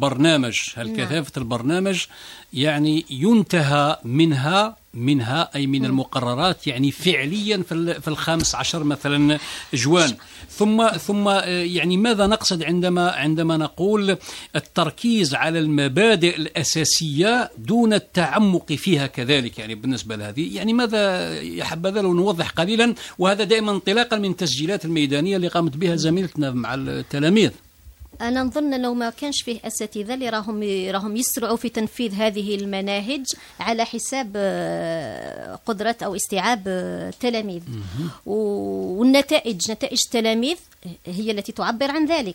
البرنامج يعني ينتهى منها أي من المقررات يعني فعليا في 15 مثلا جوان، ثم يعني ماذا نقصد عندما نقول التركيز على المبادئ الأساسية دون التعمق فيها كذلك؟ يعني بالنسبة لهذه يعني ماذا يحبذ لو نوضح قليلا، وهذا دائما انطلاقا من تسجيلات الميدانية اللي قامت بها زميلتنا مع التلاميذ. أنا نظن أنه ما كانش فيه أساتذة اللي راهم يسرعوا في تنفيذ هذه المناهج على حساب قدرة أو استيعاب التلاميذ، والنتائج نتائج التلاميذ هي التي تعبر عن ذلك.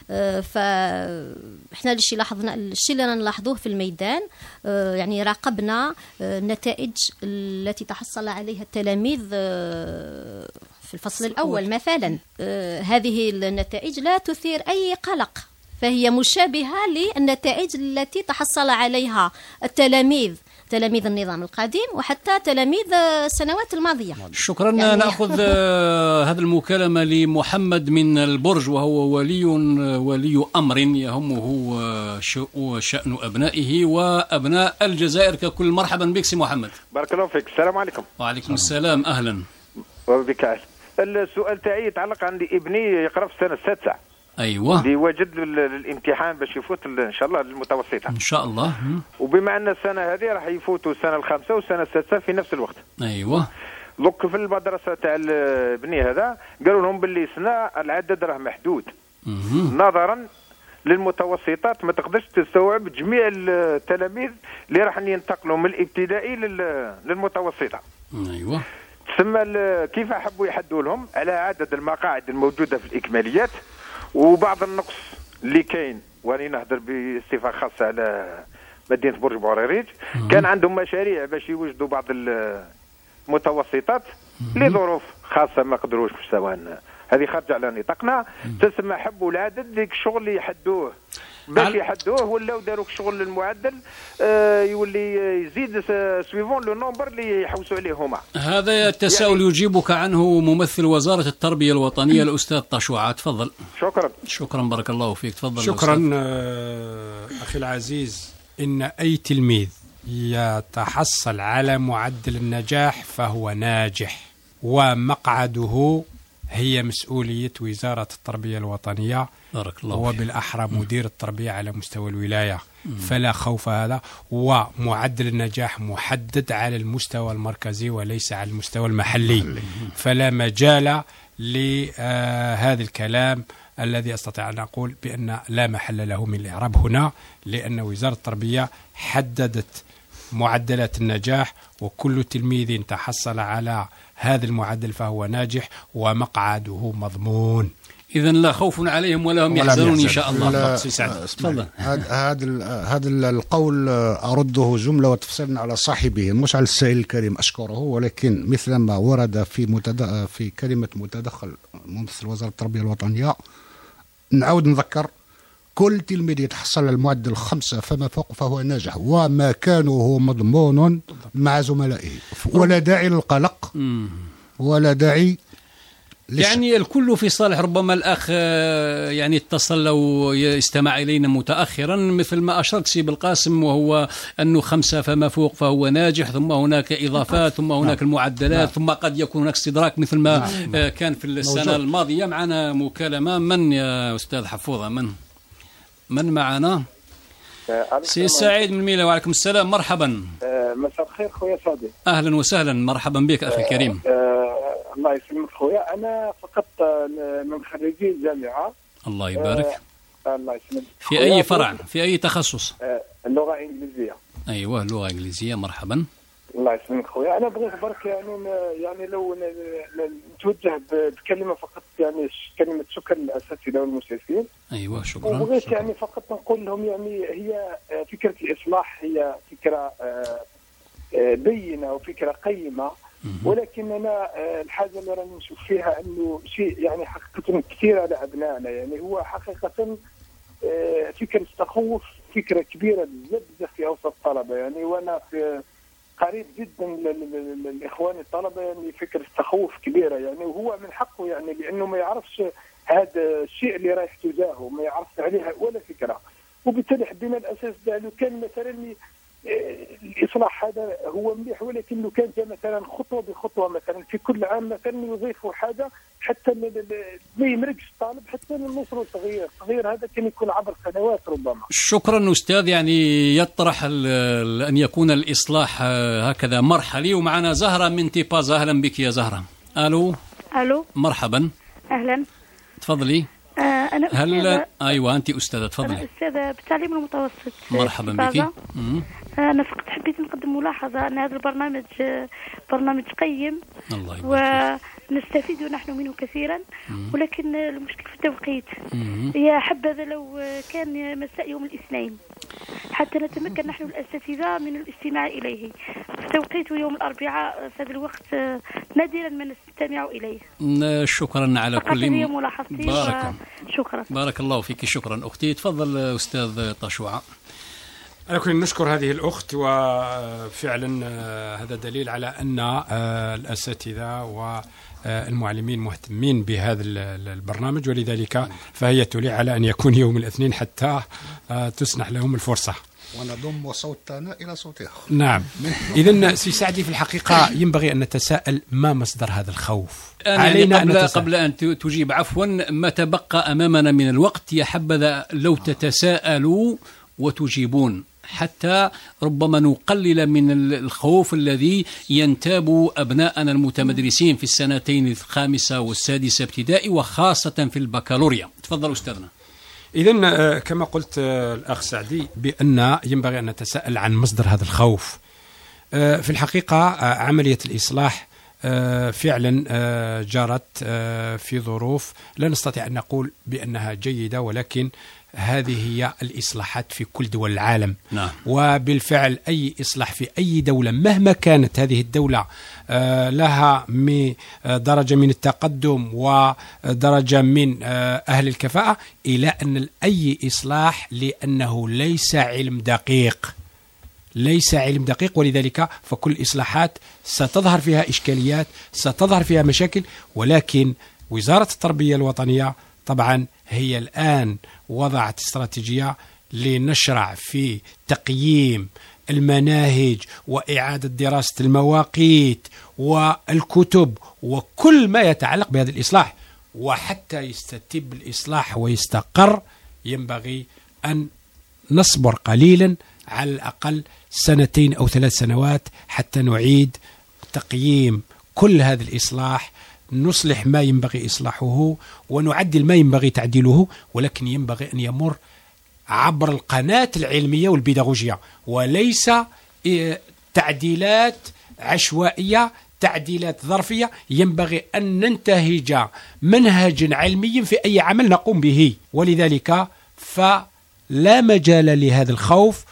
فإحنا الشيء اللي نلاحظوه في الميدان، يعني راقبنا النتائج التي تحصل عليها التلاميذ في الفصل الأول مثلا. هذه النتائج لا تثير أي قلق، فهي مشابهة للنتائج التي تحصل عليها تلاميذ النظام القديم وحتى تلاميذ السنوات الماضية. شكرا. يعني نأخذ هذا المكالمة لمحمد من البرج، وهو ولي أمر يهمه شأن أبنائه وأبناء الجزائر ككل. مرحبا بك سي محمد. بارك الله فيك. السلام عليكم. وعليكم السلام. أهلا وبك. السؤال تاعي يتعلق عندي ابني يقرأ في السنة السادسة. أيوة. اللي واجد الامتحان باش يفوت إن شاء الله للمتوسطة. إن شاء الله. وبما أن السنة هذه راح يفوتوا السنة الخامسة والسنة السادسة في نفس الوقت. أيوة. لوك في المدرسة تاع ابني هذا قالوا لهم باللي سنة العدد راه محدود. نظرا للمتوسطات ما تقدرش تستوعب جميع التلاميذ اللي راح ينتقلوا من الابتدائي للمتوسطة. أيوة. تسمى كيف حبوا يحدوا لهم على عدد المقاعد الموجودة في الإكماليات وبعض النقص اللي كاين. واني نهضر بصفة خاصة على مدينة برج بوعريريج. كان عندهم مشاريع باش يوجدوا بعض المتوسطات لظروف خاصة ما قدروش سواء هذه خارجة على نطاقنا. تسمى حبوا العدد ديك الشغل اللي يحدوه باش يحدوه، ولاو داروا الشغل المعدل يولي يزيد سويفون لو نومبر اللي يحوسوا عليه هما. هذا التساؤل يعني يجيبك عنه ممثل وزارة التربية الوطنية الأستاذ طشوعة. تفضل. شكرا بارك الله فيك. تفضل. شكرا أخي العزيز. إن أي تلميذ يتحصل على معدل النجاح فهو ناجح، ومقعده هي مسؤولية وزارة التربية الوطنية. بارك الله. وبالأحرى مدير التربية على مستوى الولاية. فلا خوف هذا. ومعدل النجاح محدد على المستوى المركزي وليس على المستوى المحلي. فلا مجال لهذا الكلام الذي أستطيع أن أقول بأن لا محل له من الإعراب هنا، لأن وزارة التربية حددت معدلات النجاح، وكل تلميذ تحصل على هذا المعدل فهو ناجح ومقعده مضمون. إذن لا خوف عليهم ولا هم يحزنون إن شاء الله. تفضل. هذا القول أرده جملة وتفسيرا على صاحبه مش على السائل الكريم أشكره، ولكن مثل ما ورد في كلمة متدخل ممثل وزارة التربية الوطنية. نعود نذكر كل تلميذ يتحصل على المعدل 5 فما فوق فهو ناجح، ومكانه مضمون مع زملائه، ولا داعي للقلق ولا داعي يعني الكل في صالح. ربما الأخ يعني اتصل لو استمع إلينا متأخرا مثل ما أشرت سي بالقاسم، وهو أنه 5 فما فوق فهو ناجح، ثم هناك إضافات، ثم هناك المعدلات، ثم قد يكون هناك استدراك مثل ما كان في السنة الماضية. معنا مكالمة. من يا أستاذ حفوظة؟ من معنا؟ سي سعيد من ميلا. وعليكم السلام. مرحبا. مساء الخير خويا صادق. أهلا وسهلا. مرحبا بك أخي الكريم. الله يسلمك خويا. أنا فقط من خريجي الجامعة. الله يبارك. الله يسلمك. في أي فرع؟ في أي تخصص؟ اللغة الإنجليزية. أيوة اللغة الإنجليزية. مرحبا. الله يسلمك خويا. أنا بغيت برك يعني لو نتوجه بكلمة فقط، يعني كلمة شكر للأساتذة والمسعفين. أيوة شكرا. وبغيت يعني فقط نقول لهم يعني هي فكرة الإصلاح هي فكرة بينة وفكرة قيمة، ولكن أنا الحاجة اللي راني نشوف فيها أنه شيء يعني حقيقة كثير على أبنائنا. يعني هو حقيقة فكرة التخوف فكرة كبيرة بزاف في أوسط الطلبة. يعني وأنا في قريب جدا للإخوان الطلبة، يعني فكرة التخوف كبيرة يعني، وهو من حقه يعني لأنه ما يعرفش هذا الشيء اللي رايح تجاهه، ما يعرفش عليها ولا فكرة. وبالتالي حبينا الأساس لو كان مثلا الإصلاح هذا هو مليح، ولكن لو كان مثلا خطوة بخطوة مثلا في كل عام مثلا يضيفوا حاجة حتى ما يمرقش الطالب حتى نوصلوا التغيير هذا كان يكون عبر سنوات ربما. شكرا أستاذ. يعني يطرح أن يكون الإصلاح هكذا مرحلي. ومعنا زهرة من تيباز. أهلا بك يا زهرة. ألو. ألو. مرحبا. أهلا. تفضلي. أنا أستاذة. أيوة أنت أستاذة، تفضلي. أنا أستاذة بالتعليم المتوسط. مرحبا بك. أنا فقط حبيت نقدم ملاحظة أن هذا البرنامج برنامج قيم ونستفيد نحن منه كثيرا، ولكن المشكلة في التوقيت. يا حبذا لو كان مساء يوم الاثنين حتى نتمكن نحن الأساتذة من الاستماع إليه. في توقيت يوم الأربعاء في هذا الوقت نادرا ما نستمع إليه. شكرا على كل ملاحظتي. شكرا. بارك الله فيك. شكرا أختي. تفضل أستاذ طشوعة. على كل نشكر هذه الأخت، وفعلا هذا دليل على أن الأساتذة والمعلمين مهتمين بهذا البرنامج، ولذلك فهي تلي على أن يكون يوم الاثنين حتى تسنح لهم الفرصة. ونضم صوتنا إلى صوتها. نعم. إذن سي سعدي، في الحقيقة ينبغي أن نتساءل ما مصدر هذا الخوف. علينا قبل أن تجيب عفوا، ما تبقى أمامنا من الوقت يا حبذا لو تتساءلوا وتجيبون، حتى ربما نقلل من الخوف الذي ينتاب أبناءنا المتمدرسين في السنتين الخامسة والسادسة ابتدائي، وخاصة في البكالوريا. تفضل أستاذنا. إذن كما قلت الأخ سعدي بأن ينبغي أن نتساءل عن مصدر هذا الخوف. في الحقيقة عملية الإصلاح فعلا جرت في ظروف لا نستطيع أن نقول بأنها جيدة، ولكن هذه هي الإصلاحات في كل دول العالم. نعم. وبالفعل أي إصلاح في أي دولة مهما كانت هذه الدولة لها درجة من التقدم ودرجة من أهل الكفاءة، إلى أن أي إصلاح لأنه ليس علم دقيق، ولذلك فكل الإصلاحات ستظهر فيها إشكاليات، ستظهر فيها مشاكل، ولكن وزارة التربية الوطنية طبعا هي الآن وضعت استراتيجية لنشرع في تقييم المناهج وإعادة دراسة المواقيت والكتب وكل ما يتعلق بهذا الإصلاح. وحتى يستتب الإصلاح ويستقر ينبغي أن نصبر قليلا، على الأقل 2 أو 3 سنوات حتى نعيد تقييم كل هذا الإصلاح، نصلح ما ينبغي إصلاحه ونعدل ما ينبغي تعديله، ولكن ينبغي أن يمر عبر القناة العلمية والبيداغوجية، وليس تعديلات عشوائية، تعديلات ظرفية. ينبغي أن ننتهج منهج علمي في أي عمل نقوم به، ولذلك فلا مجال لهذا الخوف.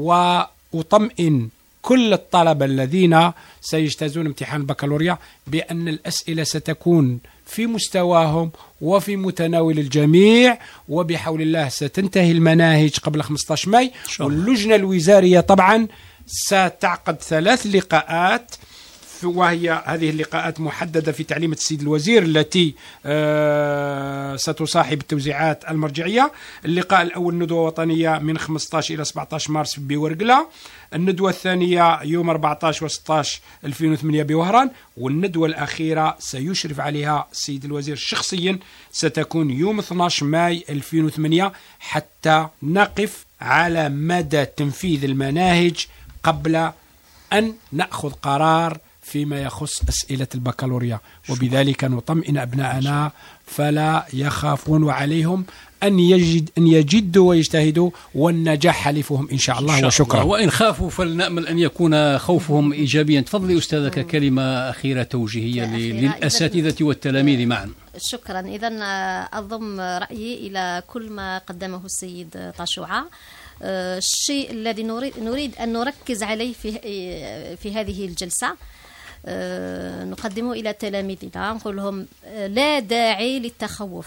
وأطمئن كل الطلبة الذين سيجتازون امتحان البكالوريا بأن الأسئلة ستكون في مستواهم وفي متناول الجميع، وبحول الله ستنتهي المناهج قبل 15 ماي. واللجنة الوزارية طبعا ستعقد 3 لقاءات، وهي هذه اللقاءات محددة في تعليمة السيد الوزير التي ستصاحب التوزيعات المرجعية. اللقاء الأول ندوة وطنية من 15 إلى 17 مارس بورقلة، الندوة الثانية يوم 14 و16 2008 بوهران، والندوة الأخيرة سيشرف عليها السيد الوزير شخصيا ستكون يوم 12 ماي 2008، حتى نقف على مدى تنفيذ المناهج قبل أن نأخذ قرار فيما يخص أسئلة البكالوريا. وبذلك نطمئن أبناءنا فلا يخافون، وعليهم أن يجدوا ويجتهدوا، والنجاح حليفهم إن شاء الله. وشكرا. وإن خافوا فلنأمل أن يكون خوفهم إيجابيا. تفضلي أستاذك كلمة أخيرة توجيهية للأساتذة والتلاميذ معا. شكرا. إذن أضم رأيي إلى كل ما قدمه السيد طشوعة. الشيء الذي نريد أن نركز عليه في هذه الجلسة نقدمه إلى تلاميذنا، نقول لهم لا داعي للتخوف،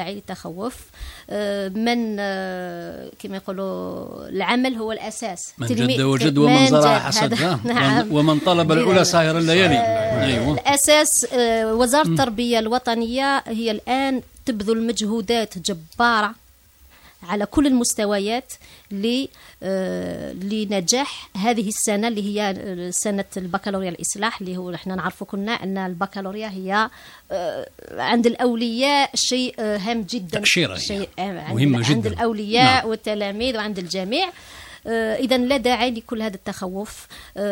من كما يقولوا العمل هو الأساس. من جد وجد ومن زرع حصد. نعم. ومن طلب الأولى ساهر الليالي. أيوة. الأساس وزارة التربية الوطنية هي الآن تبذل مجهودات جبارة على كل المستويات لنجاح هذه السنة اللي هي سنة البكالوريا الإصلاح، اللي هو نحن نعرف كنا أن البكالوريا هي عند الأولياء شيء هام جدا، شيء مهمة جدا عند الأولياء والتلاميذ وعند الجميع. إذا لا داعي لكل هذا التخوف.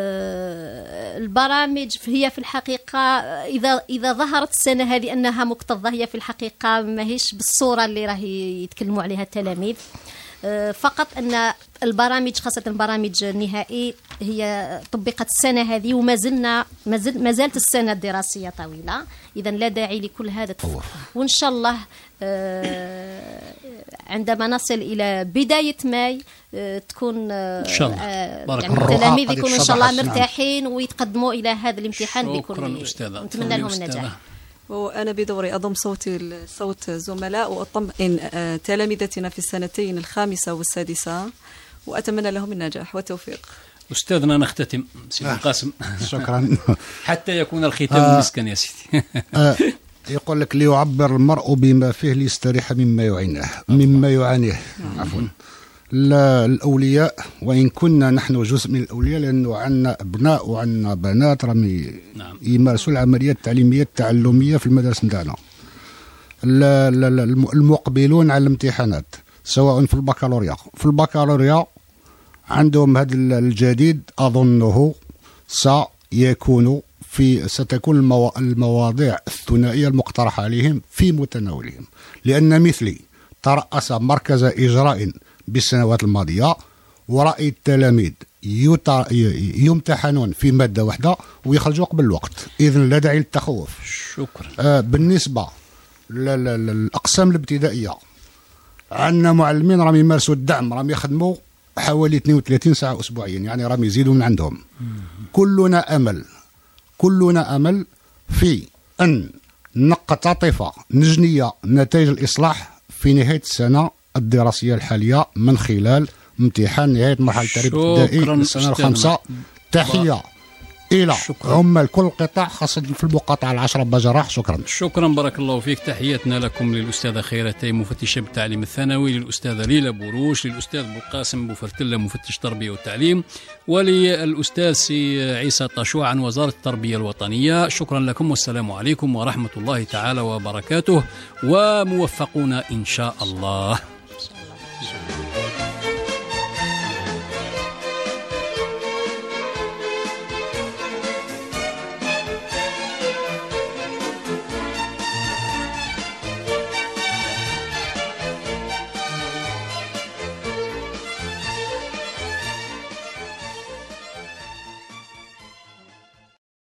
البرامج هي في الحقيقة إذا ظهرت السنة هذه أنها مكتظة، هي في الحقيقة ما هيش بالصورة اللي راه يتكلموا عليها التلاميذ، فقط أن البرامج خاصة البرامج النهائي هي طبقت السنة هذه وما زالت السنة الدراسية طويلة. إذا لا داعي لكل هذا وإن شاء الله عندما نصل إلى بداية ماي تكون إن شاء الله يعني التلاميذ يكونوا إن شاء الله مرتاحين ويتقدموا إلى هذا الامتحان بكل نتمنى لهم النجاح. وأنا بدوري أضم صوتي لصوت زملاء وأطمئن تلامذتنا في السنتين الخامسة والسادسة وأتمنى لهم النجاح والتوفيق. أستاذنا نختتم سيدي القاسم. شكرا. حتى يكون الختام مسكا يا سيدي. يقول لك ليعبر المرء بما فيه ليستريح مما يعانيه عفوا. الأولياء وإن كنا نحن جزء من الأولياء لأنه عندنا أبناء وعندنا بنات راهم يمارسوا العمليات التعليمية التعلمية في المدارس نتاعنا. المقبلون على الامتحانات سواء في البكالوريا عندهم هذا الجديد أظنه ستكون المواضيع الثنائية المقترحة عليهم في متناولهم، لأن مثلي ترأس مركز إجراء بالسنوات الماضية ورأي التلاميذ يمتحنون في مادة واحدة ويخرجوا قبل الوقت. إذن لا داعي للتخوف. شكرا. بالنسبة للأقسام الابتدائية عندنا معلمين راهم يمارسوا الدعم، راهم يخدموا حوالي 32 ساعة أسبوعيا، يعني راهم يزيدوا من عندهم. كلنا أمل في أن نقتطف نجنية نتائج الإصلاح في نهاية السنة الدراسية الحالية من خلال امتحان نهاية مرحلة التعليم الابتدائي للسنة الخامسة. تحية إلى عمال كل قطاع خاصة في المقاطعة 10 بجراح. شكرا بارك الله فيك. تحياتنا لكم للأستاذة خيرة تاي مفتشة بالتعليم الثانوي، للأستاذة ليلى بوروش، للأستاذ بوقاسم بوفرتلة مفتش تربية والتعليم، وللأستاذ سي عيسى طاشوع عن وزارة التربية الوطنية. شكرا لكم والسلام عليكم ورحمة الله تعالى وبركاته، وموفقون إن شاء الله.